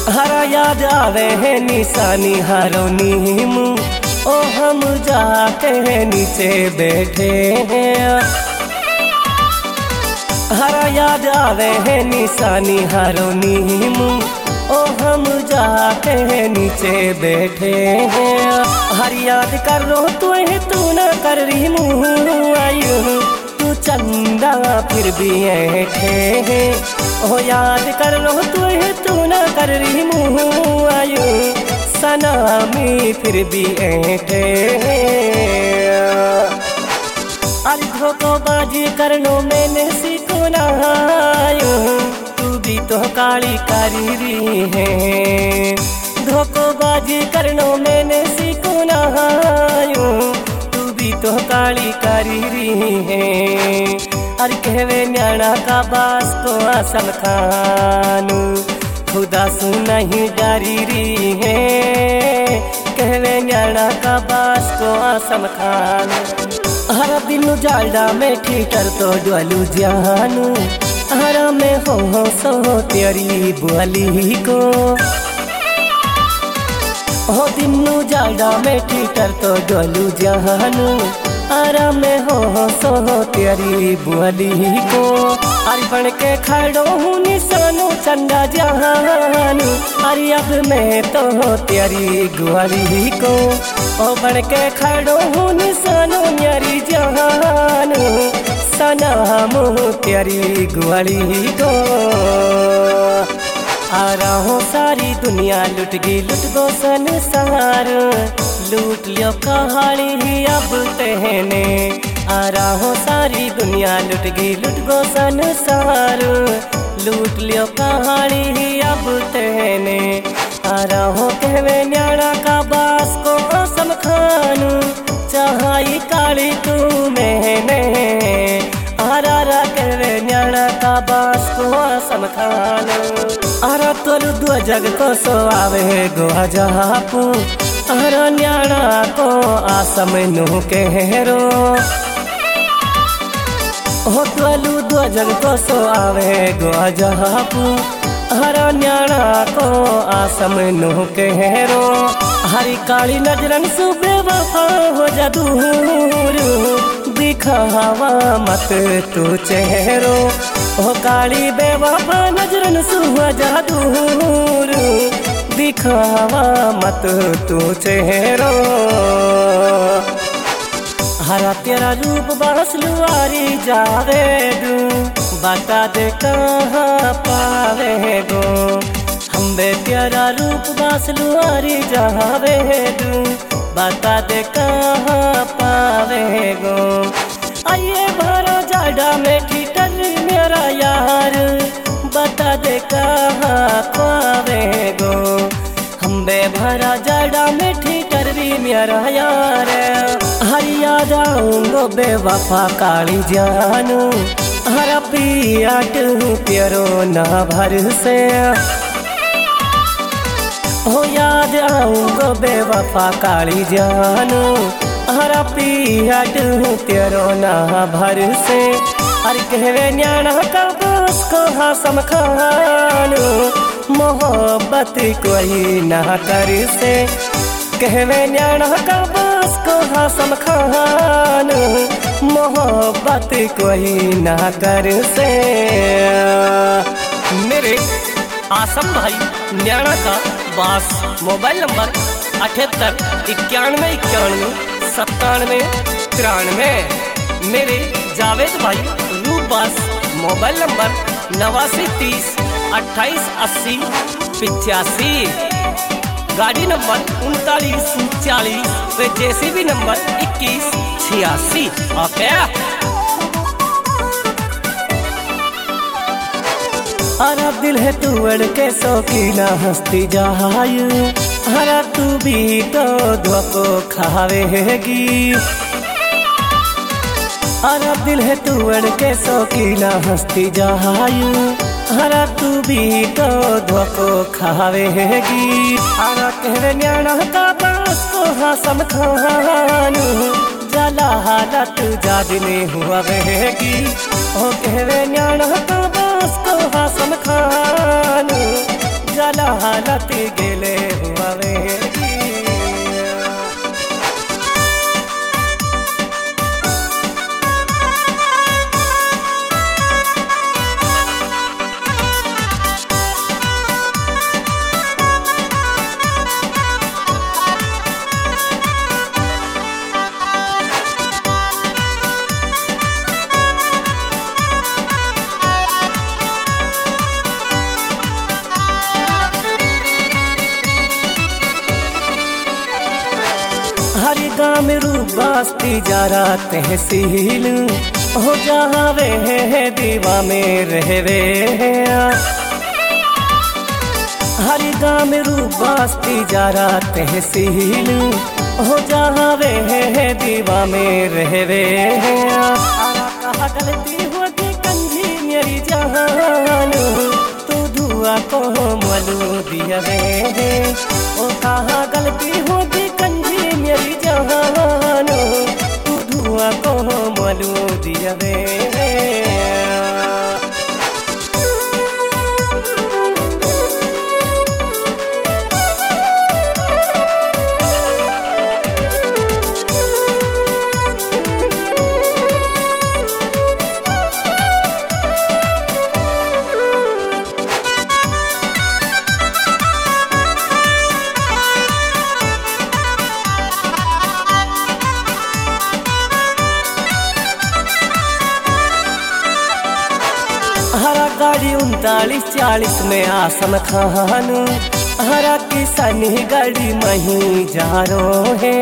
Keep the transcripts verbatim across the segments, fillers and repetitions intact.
हरा याद आवे है निशानी हरो नीम, ओ हम जाके नीचे बैठे हैं। हरा याद आवे है निशानी हरो नीम, ओ हम जाके नीचे बैठे हैं। हर याद कर रो तू तू न कर रही मुँह आयु, तू चंदा फिर भी ऐठे है। ओ याद कर रो तू तू न कर रही मुँह आयु, सनामी फिर भी ऐठे है। अरे धोखेबाजी करनो मैंने सीखो ना आयु, तू भी तो काली करी है। धोखेबाजी करनो मैंने सीखो ना आयु, तू भी तो काली करी है। अरे कहवे न्याणा का बास को आसम खानू, खुदा सु नहीं डरी रही है। कहवे न्याणा का बास को आसम खानू, हर दिन जालडा में ठीकर तो डोलू जानू। हर में हो हो सो तेरी बुआली को, हो दिनू जालडा में ठीकर तो डोलू जानू। हर में हो हो सो तेरी बुआली को, अरे बन के खड़ो हूँ निशानू चंदा जानू। अरे अब मैं तो तेरी गुआली को, ओ बन के खड़ो हूँ निशानू मेरी जानू। सनाम तेरी गुआली को, आ रहा सारी दुनिया लुट गई लुट गो संसार, लूट लियो कहानी ही अब तेने। आ रहा सारी दुनिया लुट गई लुट गो संसार, लूट लियो कहानी ही अब तेने। आ रहा कहवे न्याणा का बास को आसम खानू, चाहाई काली तू मैंने। आरा रा कहवे न्याणा का बास को आसम खानू, आरा तोलू दो जग को सो आवे गो जापू। आरा न्याणा को आसम नु कहरो, हो तोलू दो जग को सो आवे गो जापू। हरा न्याणा को आसम नु कहरो, हरी काली नजरन सुबह वफा हो जा दूर, दिखावा मत तू चेहरो। ओ काली बेवफा नजरन सुहा जा दूर, दिखावा मत तू चेहरो। हरा तेरा रूप बस लुआरी जावे दू, बता दे कहाँ पावे गो। हम बे तेरा रूप बस लुआरी जावे दू, बता दे कहाँ पावे गो। आइए भरा जाडा में ठीकर मेरा यार, बता दे कहाँ पावे गो। हम बे भरा जाडा में ठीकर भी मेरा यार, हरिया जाऊंगो बेवफा काली जानू। हरा पियाट प्यारो ना भर से, हो याद आऊंगो बेवफा काली जानू। हरा पियाट तेरो ना भर से, अरे कहवे न्याणा का बास को आसम खानू, मोहब्बत कोई ना कर से। कहवे न्याणा का बास को आसम खानू, मोहब्बत कोई ना कर से। मेरे आसम भाई न्याणा का बास मोबाइल नंबर अठहत्तर इक्यानवे इक्यानवे सत्तानवे तिरानवे। मेरे जावेद भाई रूप बास मोबाइल नंबर नवासी तीस अट्ठाईस अस्सी पिचासी। गाड़ी नंबर उनतालीस चालीस व जेसीबी नंबर इक्कीस छियासी। ओके हरा दिल है तू अड़ के शौकीना हस्ती जहायु, हरा तू भी तो धोखो खावेगी। हरा दिल है तू अड़ के शौकीना हस्ती जहायु, हरा तू भी तो धोखो खावेगी। हरा कहवे न्याणा का बास को आसम खानू, जला हालत जादने हुआ वेगी। ओ कहवे न्याणा का बास को आसम खानू, जाला हालत गेले हुआ वे हरी गाम रूबास्ती जारा तहसील हो जावे है दीवा में रहवे हरी गाम रूबास्ती जारा तहसील हो जावे है दीवा में रहवे कहा गलती होगी कंजी मेरी जान तू दुआ को मलू दिया वे ओ कहा गलती होगी कंजी मेरी जान तू धुआं को मलू दिया वे हरा गाड़ी उनतालीस चालीस में आसम खान हरा किसानी गाड़ी मही जा रो है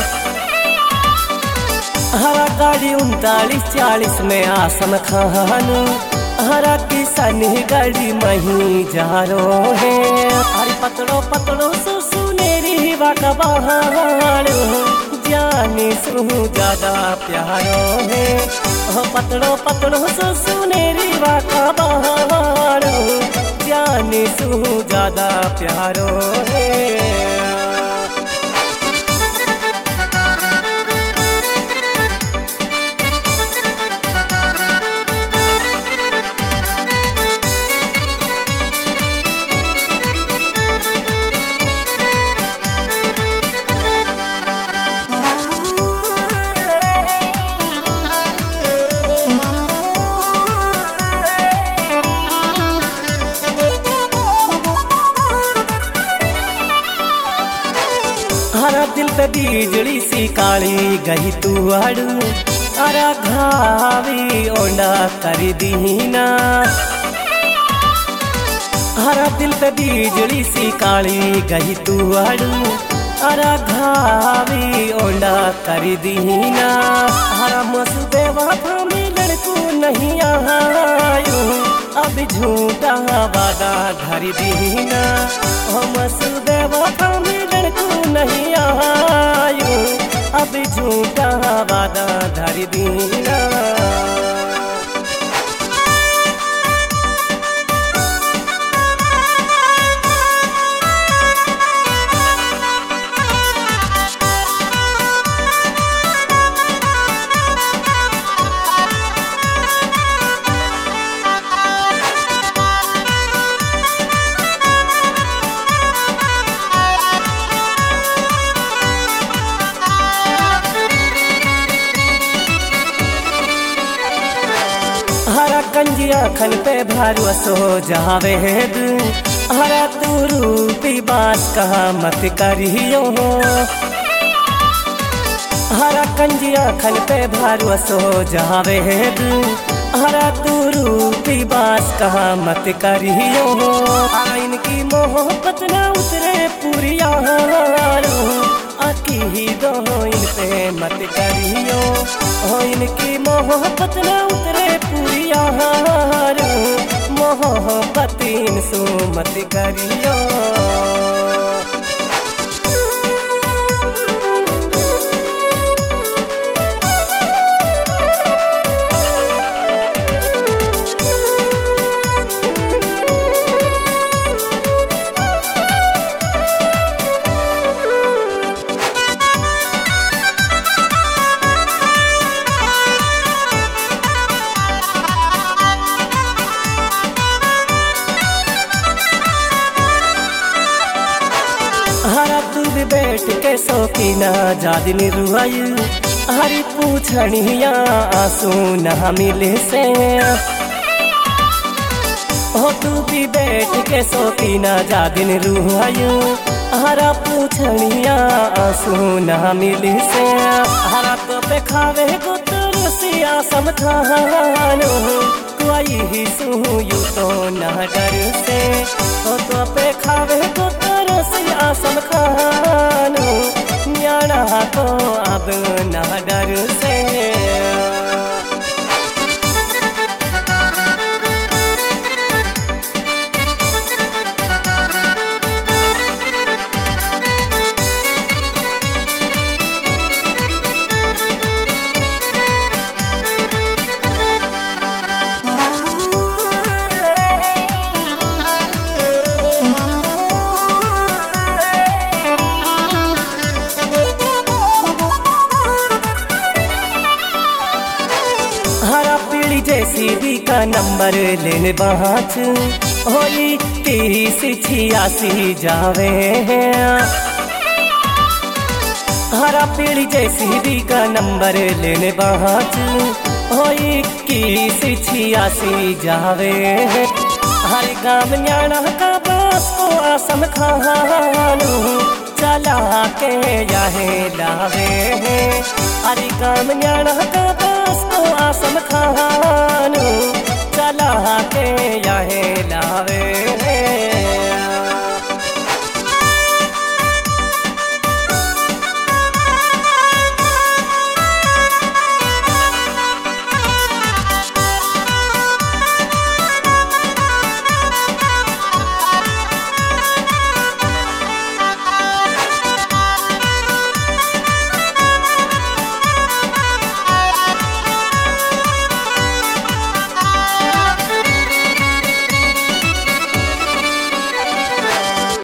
हरा गाड़ी उनतालीस चालीस में आसम खान हरा किसानी गाड़ी मही जा रो है अरे पतड़ो पतड़ो सु सुनेरी वाका बहार जानी सु ज्यादा प्यारो है पतड़ो पतड़ो सु सुनेरी वाका बहार जानी सु ज्यादा प्यारो है हरा दिल पे बिजली सी काली गई तू आड़ू अरा घावी ओंडा कर दीना हरा दिल पे बिजली सी काली गई तू आड़ू अरा घावी ओंडा कर दीना हरा मसूबे वफा में लड़को नहीं आयो अब झूठा वादा धर दीना मसूबे वफा में लड़को नहीं आयो अब झूठा वादा धर दीना हरा कंजिया खन पे भारू सो जावे हरा तू रूपी बात कहा मत करियो हरा कंजिया खन पे भारू सो जावे हरा तू रूपी बात कहा मत करियो आइन की मोहब्बत ना उतरे पूरी आकी ही दो इन पे मत करियो हो इनकी मोहब्बत ना उतरे पूरी मोहब्बत इनसु मत करियो। भी बैठ के शौकीना जादिन रुआई हरी पूछनिया आंसू न मिले से हो तू भी बैठ के शौकीना जादिन रुआई हरा पूछनिया आंसू न मिले से हरा तो पे खावे गुतर सिया समखानो कोई ही सुयू तो न डर से हो तो पे खावे गुतर सिया समखानो न्याणा को अब न डर से हरा पीढ़ी जैसी भी का नंबर लेने बाँच होई तीस छियासी जावे हरा पीढ़ी जैसी भी का नंबर लेने बाँच होई इक्कीस छियासी जावे हर गाँव न्याणा का बस को आसम खानो चला के यहे लावे हर गाँव न्याणा का बस को आसम खानो चला के यहे लावे।